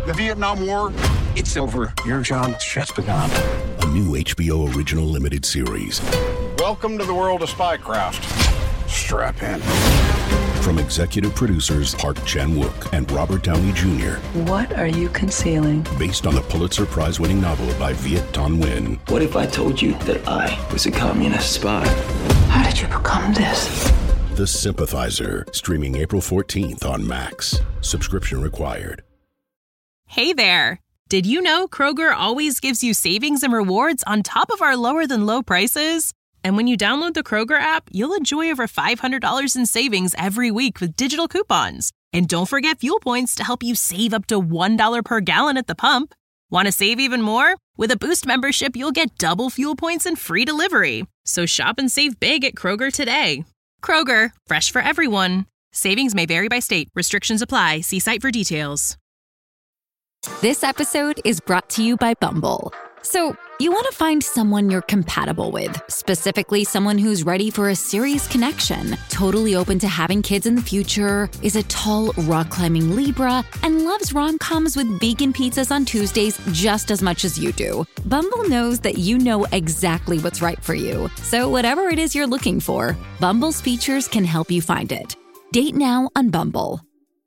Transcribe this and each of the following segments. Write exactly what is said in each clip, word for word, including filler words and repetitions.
The Vietnam War, it's over. Your job just begun. A new H B O original limited series. Welcome to the world of spycraft. Strap in. From executive producers Park Chan-wook and Robert Downey Junior What are you concealing? Based on the Pulitzer Prize-winning novel by Viet Thanh Nguyen. What if I told you that I was a communist spy? How did you become this? The Sympathizer, streaming April fourteenth on Max. Subscription required. Hey there. Did you know Kroger always gives you savings and rewards on top of our lower than low prices? And when you download the Kroger app, you'll enjoy over five hundred dollars in savings every week with digital coupons. And don't forget fuel points to help you save up to one dollar per gallon at the pump. Want to save even more? With a Boost membership, you'll get double fuel points and free delivery. So shop and save big at Kroger today. Kroger, fresh for everyone. Savings may vary by state. Restrictions apply. See site for details. This episode is brought to you by Bumble. So, you want to find someone you're compatible with, specifically someone who's ready for a serious connection, totally open to having kids in the future, is a tall, rock-climbing Libra, and loves rom-coms with vegan pizzas on Tuesdays just as much as you do. Bumble knows that you know exactly what's right for you. So whatever it is you're looking for, Bumble's features can help you find it. Date now on Bumble.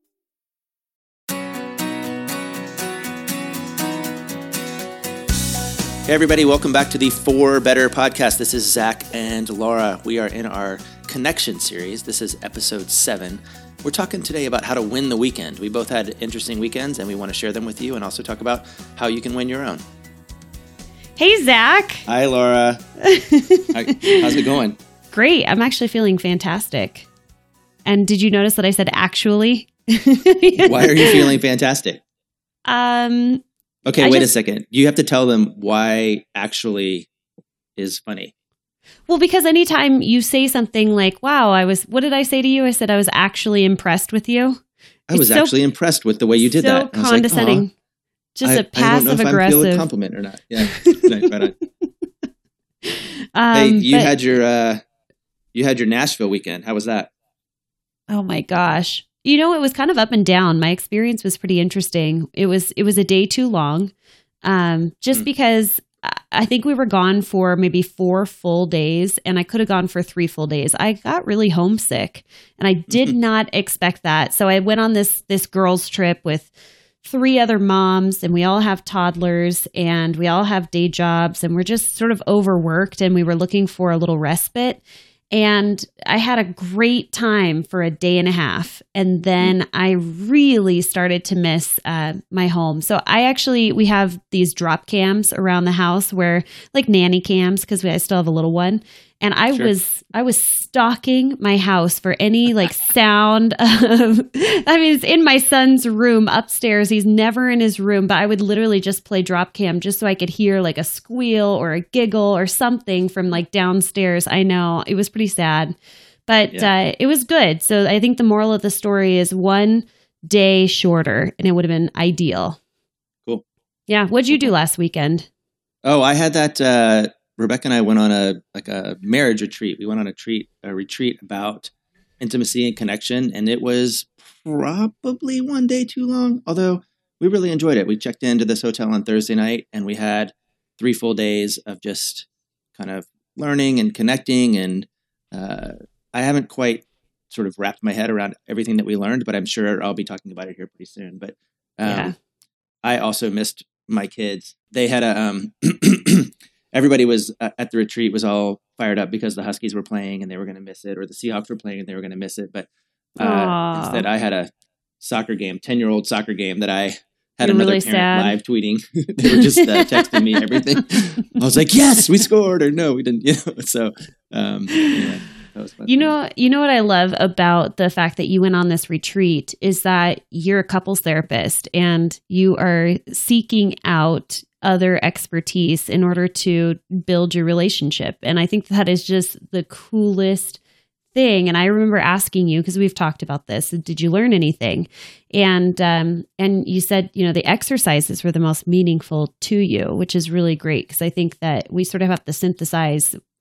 Hey everybody, welcome back to the For Better podcast. This is Zach and Laura. We are in our Connection series. This is episode seven. We're talking today about how to win the weekend. We both had interesting weekends and we want to share them with you and also talk about how you can win your own. Hey, Zach. Hi, Laura. How's it going? Great. I'm actually feeling fantastic. And did you notice that I said actually? Why are you feeling fantastic? Um... Okay, I wait just, a second. You have to tell them why actually is funny. Well, because anytime you say something like, wow, I was, what did I say to you? I said I was actually impressed with you. I was so, actually impressed with the way you did so that. So condescending. Like, just I, a passive aggressive. I don't know if I feel a compliment or not. Yeah, right, right on. um, hey, you but, had your, uh, you had your Nashville weekend. How was that? Oh my gosh. You know, it was kind of up and down. My experience was pretty interesting. It was it was a day too long, um, just mm. because I think we were gone for maybe four full days, and I could have gone for three full days. I got really homesick, and I did not expect that. So I went on this this girls' trip with three other moms, and we all have toddlers, and we all have day jobs, and we're just sort of overworked, and we were looking for a little respite. And I had a great time for a day and a half. And then I really started to miss uh, my home. So I actually, we have these drop cams around the house where like nanny cams, because I still have a little one. And I sure. was, I was stalking my house for any like sound of, I mean, it's in my son's room upstairs. He's never in his room, but I would literally just play drop cam just so I could hear like a squeal or a giggle or something from like downstairs. I know it was pretty sad, but yeah. uh, it was good. So I think the moral of the story is one day shorter and it would have been ideal. Cool. Yeah. What'd you do last weekend? Oh, I had that, uh, Rebecca and I went on a like a marriage retreat. We went on a treat a retreat about intimacy and connection, and it was probably one day too long. Although we really enjoyed it. We checked into this hotel on Thursday night, and we had three full days of just kind of learning and connecting. And uh, I haven't quite sort of wrapped my head around everything that we learned, but I'm sure I'll be talking about it here pretty soon. But um, yeah. I also missed my kids. They had a um, everybody was uh, at the retreat was all fired up because the Huskies were playing and they were going to miss it, or the Seahawks were playing and they were going to miss it. But uh, instead, I had a soccer game, ten year old soccer game that I had You're another really parent sad. live tweeting. They were just uh, texting me everything. I was like, yes, we scored, or no, we didn't. You know, so um, anyway. You know, you know what I love about the fact that you went on this retreat is that you're a couples therapist and you are seeking out other expertise in order to build your relationship. And I think that is just the coolest thing. And I remember asking you, because we've talked about this, did you learn anything? And um, and you said, you know, the exercises were the most meaningful to you, which is really great because I think that we sort of have to synthesize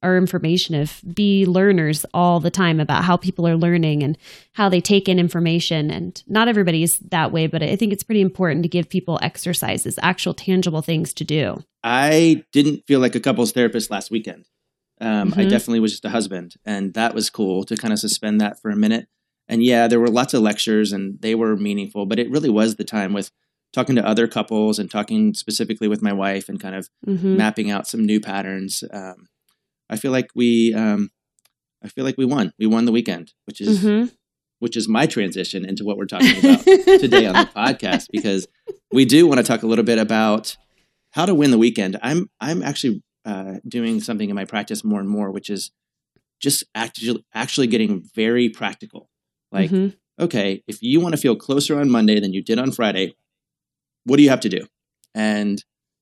our information, of be learners all the time about how people are learning and how they take in information. And not everybody is that way, but I think it's pretty important to give people exercises, actual tangible things to do. I didn't feel like a couples therapist last weekend. Um, Mm-hmm. I definitely was just a husband, and that was cool to kind of suspend that for a minute. And yeah, there were lots of lectures and they were meaningful, but it really was the time with talking to other couples and talking specifically with my wife and kind of Mm-hmm. mapping out some new patterns. Um, I feel like we, um, I feel like we won. We won the weekend, which is Mm-hmm. which is my transition into what we're talking about today on the podcast, because we do want to talk a little bit about how to win the weekend. I'm I'm actually uh, doing something in my practice more and more, which is just actually actually getting very practical. Like, Mm-hmm. okay, if you want to feel closer on Monday than you did on Friday, what do you have to do? And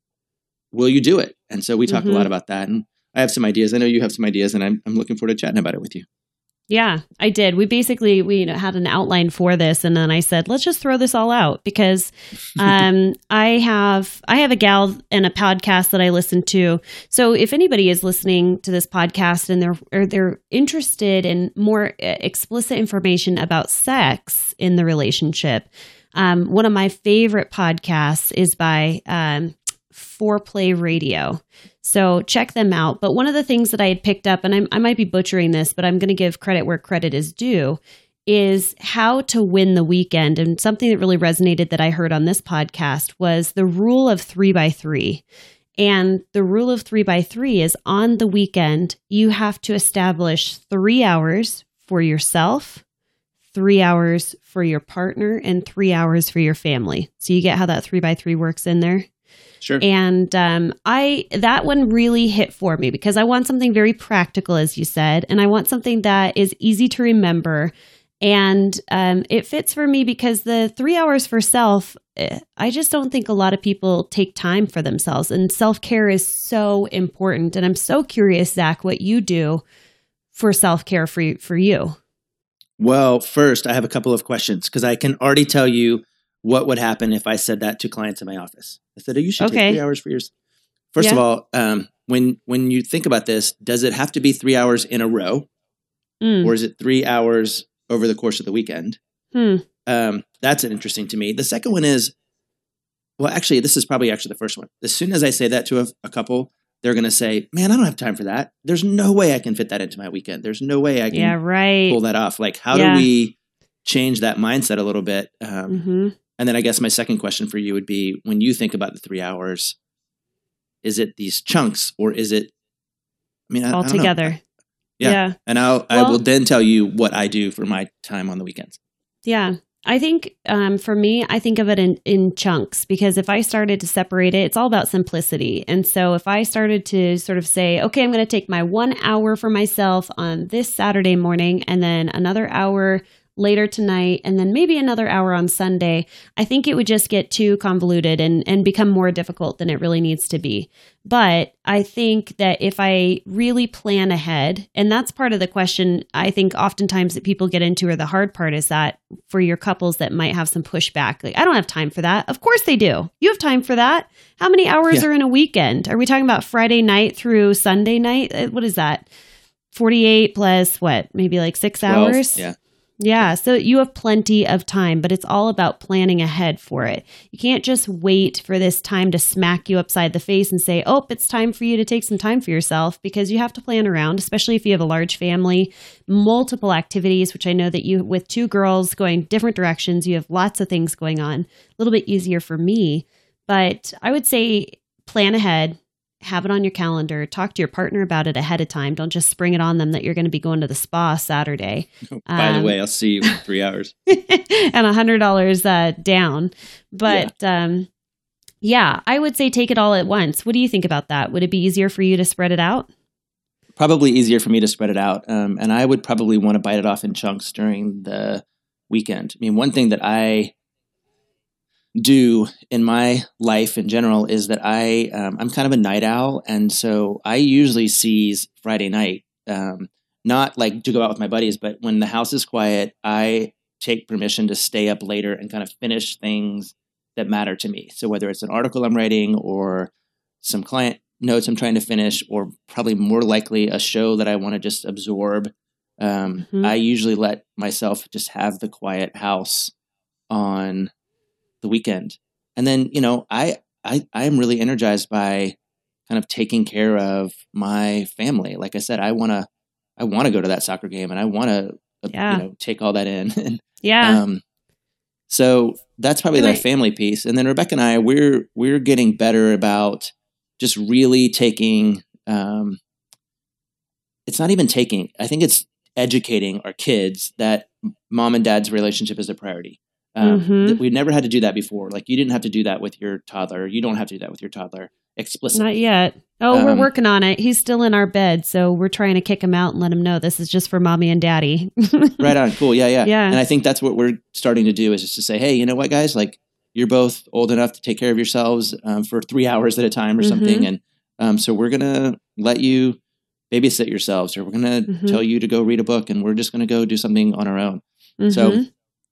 will you do it? And so we talk Mhm. a lot about that. And I have some ideas. I know you have some ideas, and I'm I'm looking forward to chatting about it with you. Yeah, I did. We basically we you know, had an outline for this, and then I said, let's just throw this all out, because um, I have I have a gal and a podcast that I listen to. So if anybody is listening to this podcast and they're or they're interested in more uh, explicit information about sex in the relationship, um, one of my favorite podcasts is by um, Foreplay Radio. So check them out. But one of the things that I had picked up, and I'm, I might be butchering this, but I'm going to give credit where credit is due, is how to win the weekend. And something that really resonated that I heard on this podcast was the rule of three by three. And the rule of three by three is on the weekend, you have to establish three hours for yourself, three hours for your partner, and three hours for your family. So you get how that three by three works in there? Sure. And um, I that one really hit for me, because I want something very practical, as you said, and I want something that is easy to remember. And um, it fits for me because the three hours for self, I just don't think a lot of people take time for themselves. And self-care is so important. And I'm so curious, Zach, what you do for self-care for, for you. Well, first, I have a couple of questions, because I can already tell you what would happen if I said that to clients in my office. I said, oh, you should Okay. take three hours for yours. First Yeah. of all, um, when when you think about this, does it have to be three hours in a row, Mm. or is it three hours over the course of the weekend? Hmm. Um, that's interesting to me. The second one is, well, actually, this is probably actually the first one. As soon as I say that to a, a couple, they're going to say, man, I don't have time for that. There's no way I can fit that into my weekend. There's no way I can Yeah, right. pull that off. Like, how Yeah. do we change that mindset a little bit? Um, Mm-hmm. And then I guess my second question for you would be, when you think about the three hours, is it these chunks, or is it, I mean, I, All I don't know. together. Yeah. Yeah. And I'll, I Well- will then tell you what I do for my time on the weekends. Yeah. I think um, for me, I think of it in, in chunks, because if I started to separate it, it's all about simplicity. And so if I started to sort of say, okay, I'm going to take my one hour for myself on this Saturday morning, and then another hour later tonight, and then maybe another hour on Sunday, I think it would just get too convoluted and, and become more difficult than it really needs to be. But I think that if I really plan ahead, and that's part of the question I think oftentimes that people get into, or the hard part is that for your couples that might have some pushback, like, I don't have time for that. Of course they do. You have time for that. How many hours Yeah. are in a weekend? Are we talking about Friday night through Sunday night? Uh, What is that? forty-eight plus what? Maybe like six twelve, hours? Yeah. Yeah, so you have plenty of time, but it's all about planning ahead for it. You can't just wait for this time to smack you upside the face and say, oh, it's time for you to take some time for yourself, because you have to plan around, especially if you have a large family, multiple activities, which I know that you, with two girls going different directions, you have lots of things going on. A little bit easier for me, but I would say plan ahead. Have it on your calendar. Talk to your partner about it ahead of time. Don't just spring it on them that you're going to be going to the spa Saturday. By the Um, way, I'll see you in three hours. and a hundred dollars uh, down. But yeah. Um, yeah, I would say take it all at once. What do you think about that? Would it be easier for you to spread it out? Probably easier for me to spread it out. Um, and I would probably want to bite it off in chunks during the weekend. I mean, one thing that I do in my life in general is that I um, I'm kind of a night owl, and so I usually seize Friday night, um, not like to go out with my buddies, but when the house is quiet, I take permission to stay up later and kind of finish things that matter to me. So whether it's an article I'm writing or some client notes I'm trying to finish, or probably more likely a show that I want to just absorb, um, mm-hmm. I usually let myself just have the quiet house on the weekend. And then, you know, I, I, I am really energized by kind of taking care of my family. Like I said, I want to, I want to go to that soccer game, and I want to, yeah. you know, take all that in. and, yeah. Um, so that's probably right. that family piece. And then Rebecca and I, we're, we're getting better about just really taking, um, it's not even taking, I think it's educating our kids that mom and dad's relationship is a priority. Um, mm-hmm. that we've never had to do that before. Like, you didn't have to do that with your toddler. You don't have to do that with your toddler explicitly. Not yet. Oh, um, we're working on it. He's still in our bed, so we're trying to kick him out and let him know this is just for mommy and daddy. Right on. Cool. Yeah, yeah. Yeah. And I think that's what we're starting to do, is just to say, hey, you know what, guys? Like, you're both old enough to take care of yourselves um, for three hours at a time or mm-hmm. something. And um, so we're going to let you babysit yourselves, or we're going to mm-hmm. tell you to go read a book, and we're just going to go do something on our own. Mm-hmm. So,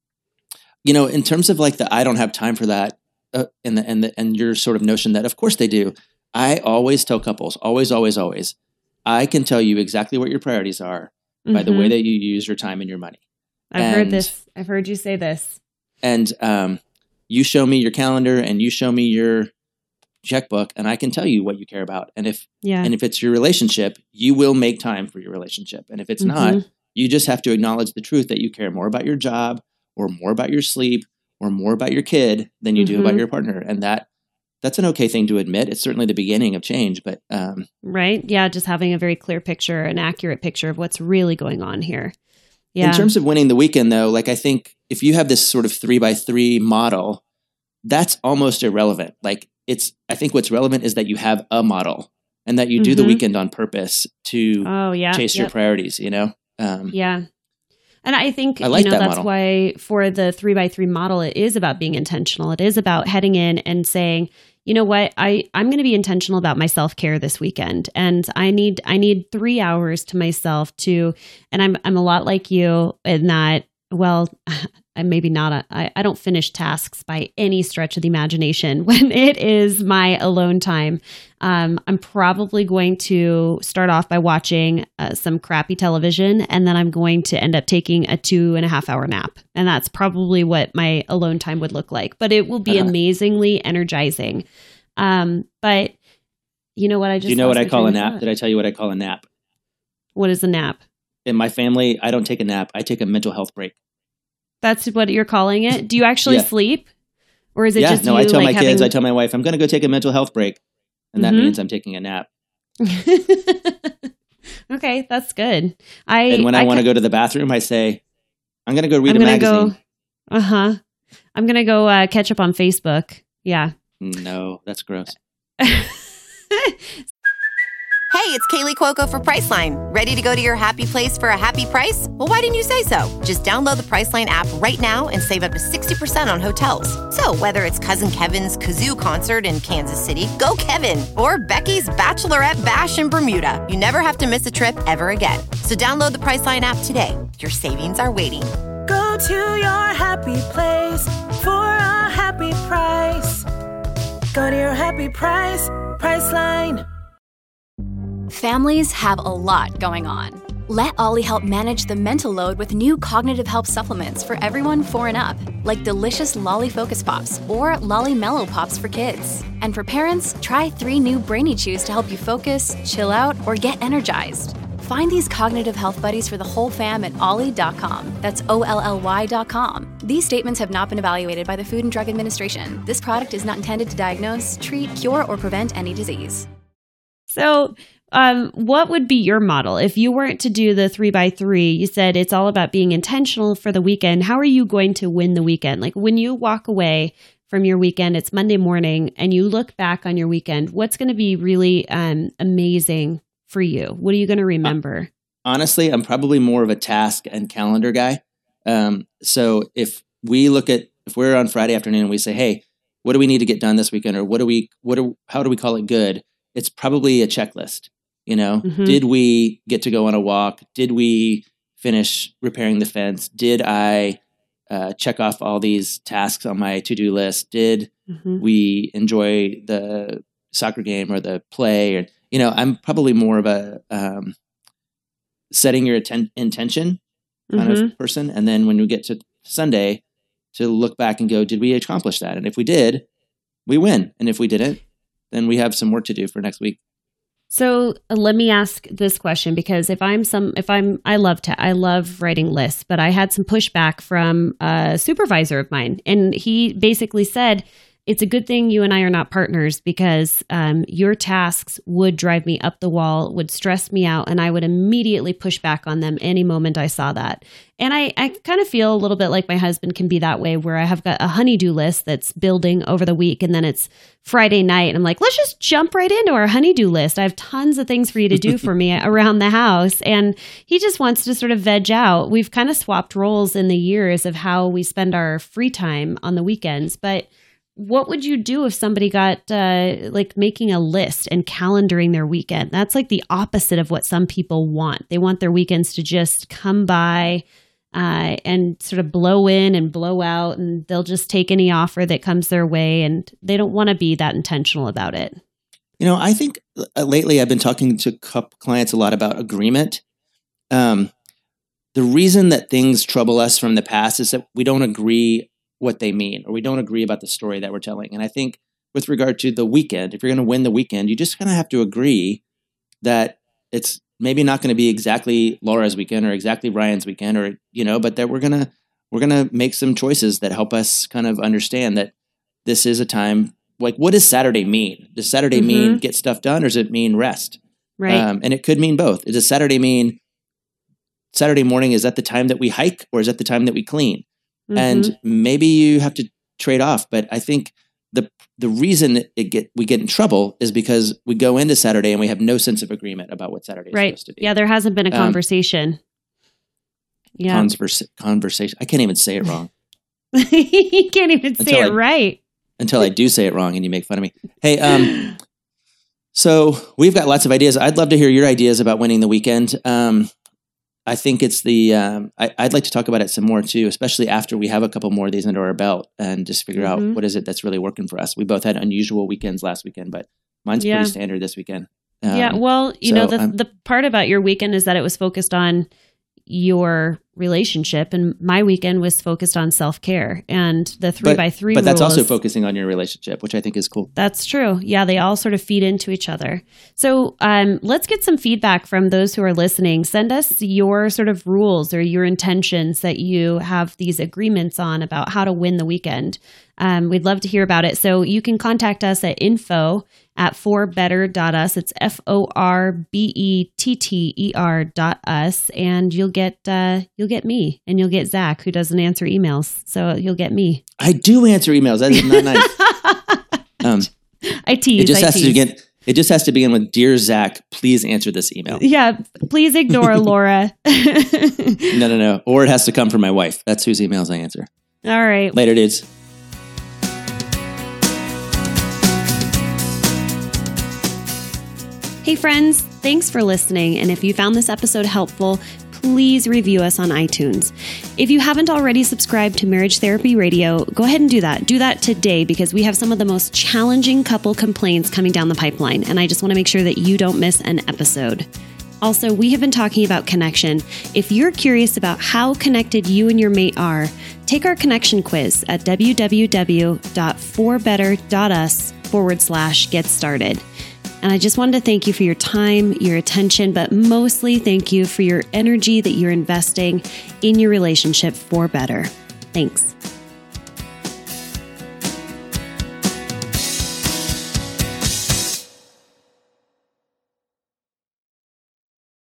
you know, in terms of like the, I don't have time for that, uh, and the, and the, and your sort of notion that, of course they do. I always tell couples, always, always, always, I can tell you exactly what your priorities are mm-hmm. by the way that you use your time and your money. I've and, heard this. I've heard you say this. And um, you show me your calendar, and you show me your checkbook, and I can tell you what you care about. And if, yeah. and if it's your relationship, you will make time for your relationship. And if it's mm-hmm. not, you just have to acknowledge the truth that you care more about your job, or more about your sleep, or more about your kid than you mm-hmm. do about your partner. And that that's an okay thing to admit. It's certainly the beginning of change, but um, right. Yeah. Just having a very clear picture, an accurate picture of what's really going on here. Yeah. In terms of winning the weekend, though, like, I think if you have this sort of three by three model, that's almost irrelevant. Like, it's, I think what's relevant is that you have a model, and that you do mm-hmm. the weekend on purpose to oh, yeah. chase yep. your priorities, you know? Um, yeah. And I think, I like you know, that that's model. why for the three by three model, it is about being intentional. It is about heading in and saying, you know what, I, I'm going to be intentional about my self-care this weekend. And I need, I need three hours to myself to, and I'm, I'm a lot like you in that, well, I'm maybe not, a, I, I don't finish tasks by any stretch of the imagination when it is my alone time. Um, I'm probably going to start off by watching uh, some crappy television, and then I'm going to end up taking a two and a half hour nap. And that's probably what my alone time would look like, but it will be uh-huh. amazingly energizing. Um, but you know what? I just, Do you know what I call a nap? Did I tell you what I call a nap? What is a nap? In my family, I don't take a nap. I take a mental health break. That's what you're calling it? Do you actually yeah. sleep? Or is it yeah, just no, you, I tell like, my kids, having... I tell my wife, I'm going to go take a mental health break. And that mm-hmm. means I'm taking a nap. Okay, that's good. I And when I, I want to ca- go to the bathroom, I say, I'm going to go read I'm a gonna magazine. Go, uh-huh. I'm going to go uh, catch up on Facebook. Yeah. No, that's gross. Hey, it's Kaylee Cuoco for Priceline. Ready to go to your happy place for a happy price? Well, why didn't you say so? Just download the Priceline app right now and save up to sixty percent on hotels. So whether it's Cousin Kevin's Kazoo Concert in Kansas City, go Kevin, or Becky's Bachelorette Bash in Bermuda, you never have to miss a trip ever again. So download the Priceline app today. Your savings are waiting. Go to your happy place for a happy price. Go to your happy price, Priceline. Families have a lot going on. Let Ollie help manage the mental load with new cognitive help supplements for everyone four and up, like delicious Lolly Focus Pops or Lolly Mellow Pops for kids. And for parents, try three new Brainy Chews to help you focus, chill out, or get energized. Find these cognitive health buddies for the whole fam at ollie dot com. That's O L L Y dot com. These statements have not been evaluated by the Food and Drug Administration. This product is not intended to diagnose, treat, cure, or prevent any disease. So, um, what would be your model if you weren't to do the three by three? You said it's all about being intentional for the weekend. How are you going to win the weekend? Like, when you walk away from your weekend, it's Monday morning, and you look back on your weekend, what's going to be really um, amazing for you? What are you going to remember? Honestly, I'm probably more of a task and calendar guy. Um, so if we look at, if we're on Friday afternoon and we say, hey, what do we need to get done this weekend? Or what do we, what do, how do we call it good? It's probably a checklist. You know, mm-hmm. Did we get to go on a walk? Did we finish repairing the fence? Did I uh, check off all these tasks on my to-do list? Did mm-hmm. we enjoy the soccer game or the play, or, you know, I'm probably more of a um, setting your atten- intention kind mm-hmm. of person. And then when we get to Sunday, to look back and go, did we accomplish that? And if we did, we win. And if we didn't, then we have some work to do for next week. So uh, let me ask this question, because if I'm some, if I'm, I love to, I love writing lists, but I had some pushback from a supervisor of mine, and he basically said, it's a good thing you and I are not partners, because um, your tasks would drive me up the wall, would stress me out, and I would immediately push back on them any moment I saw that. And I, I kind of feel a little bit like my husband can be that way, where I have got a honey-do list that's building over the week, and then it's Friday night, and I'm like, let's just jump right into our honey-do list. I have tons of things for you to do for me around the house. And he just wants to sort of veg out. We've kind of swapped roles in the years of how we spend our free time on the weekends, but what would you do if somebody got uh, like making a list and calendaring their weekend? That's like the opposite of what some people want. They want their weekends to just come by uh, and sort of blow in and blow out, and they'll just take any offer that comes their way, and they don't want to be that intentional about it. You know, I think uh, lately I've been talking to clients a lot about agreement. Um, the reason that things trouble us from the past is that we don't agree what they mean, or we don't agree about the story that we're telling. And I think with regard to the weekend, if you're going to win the weekend, you just kind of have to agree that it's maybe not going to be exactly Laura's weekend or exactly Ryan's weekend, or, you know, but that we're going to, we're going to make some choices that help us kind of understand that this is a time, like, what does Saturday mean? Does Saturday mm-hmm. mean get stuff done, or does it mean rest? Right. Um, and it could mean both. Does Saturday mean Saturday morning, is that the time that we hike, or is that the time that we clean? Mm-hmm. And maybe you have to trade off. But I think the the reason it get we get in trouble is because we go into Saturday and we have no sense of agreement about what Saturday is right. supposed to be. Yeah, there hasn't been a conversation. Um, yeah, conversa- conversation. I can't even say it wrong. You can't even say until it I, right until I do say it wrong, and you make fun of me. Hey, um, so we've got lots of ideas. I'd love to hear your ideas about winning the weekend. Um, I think it's the, um, I, I'd like to talk about it some more too, especially after we have a couple more of these under our belt, and just figure mm-hmm. out what is it that's really working for us. We both had unusual weekends last weekend, but mine's yeah. pretty standard this weekend. Um, yeah. Well, you so know, the I'm, the part about your weekend is that it was focused on your relationship, and my weekend was focused on self-care and the three but, by three but that's rules. also focusing on your relationship, which I think is cool. That's true. Yeah, they all sort of feed into each other. So um, let's get some feedback from those who are listening. Send us your sort of rules or your intentions that you have these agreements on about how to win the weekend. Um, we'd love to hear about it. So you can contact us at info at for better dot us. It's F O R B E T T E R dot us. And you'll get uh, you'll get me, and you'll get Zach, who doesn't answer emails. So you'll get me. I do answer emails. That is not nice. um, I tease. It just I has tease. to begin. It just has to begin with, "Dear Zach, please answer this email." Yeah, please ignore Laura. No, no, no. Or it has to come from my wife. That's whose emails I answer. All right. Later, dudes. Hey friends, thanks for listening. And if you found this episode helpful, please review us on iTunes. If you haven't already subscribed to Marriage Therapy Radio, go ahead and do that. Do that today, because we have some of the most challenging couple complaints coming down the pipeline, and I just want to make sure that you don't miss an episode. Also, we have been talking about connection. If you're curious about how connected you and your mate are, take our connection quiz at www.forbetter.us forward slash get started. And I just wanted to thank you for your time, your attention, but mostly thank you for your energy that you're investing in your relationship for better. Thanks.